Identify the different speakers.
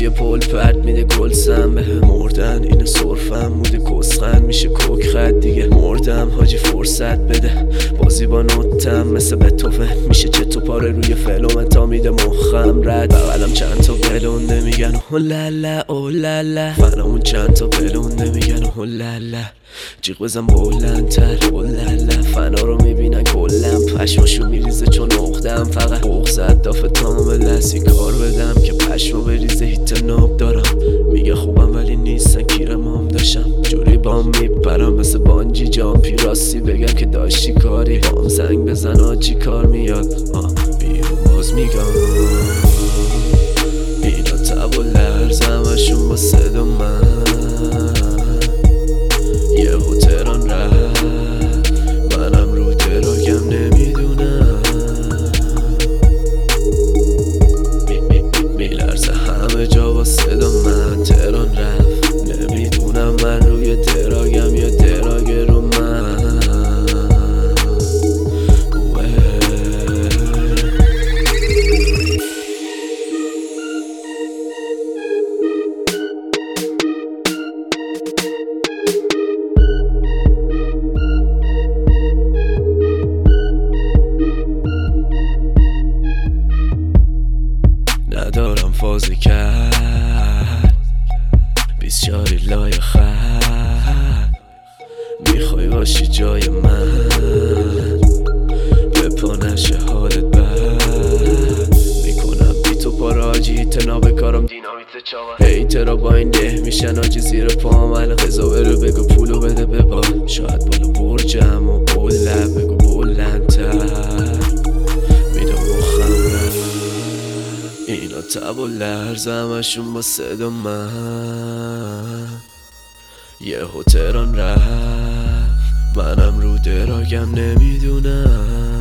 Speaker 1: توی پل پرد میده گلسم به مردن اینو صرفم موده کسخند میشه کوک خد دیگه مردم حاجی فرصت بده بازی با نوتم مثل بتوون میشه چطور پاره روی فلومن تا میده مخم رد بغلم چند تا بلونده میگن اولالا اولالا فنامون چند تا بلونده میگن اولالا جیغ بزن بلندتر اولالا فنا رو میبینن کلم پشماشو میریزه چون نقدم فقط بغزت دافه تام لسی کار بدم که پشمو بریزه هیت ناب دارم میگه خوبم ولی نیستن کیرم هم داشتم جوری بام میپرم مثل بانجی جامپی راستی بگم که داشتی کاری بام زنگ بزن آجی کار میاد بیرون باز میگم اینا تب و لرز همشون با صدا من یهو تهران رفت منم رو دراگم نمیدونم میلرزه همه جا با صدا من تهران رفت نمیدونم من روی دراگم یا دراگ رو من ندارم فازی کرد 24 لای خط میخوای باشی جای من به پا نشه حالت بد میکنم بی تو پاراجی تناب کارم دینامیت چاوه هیترا با این ده میشن آجی زیر پام الان قضا بره بگو پولو بده ببا شاید بالا برجم و اوله بگو بلندتر اینا تب و لرز همشون با صدا من یهو تهران رفت منم رو دراگم نمیدونم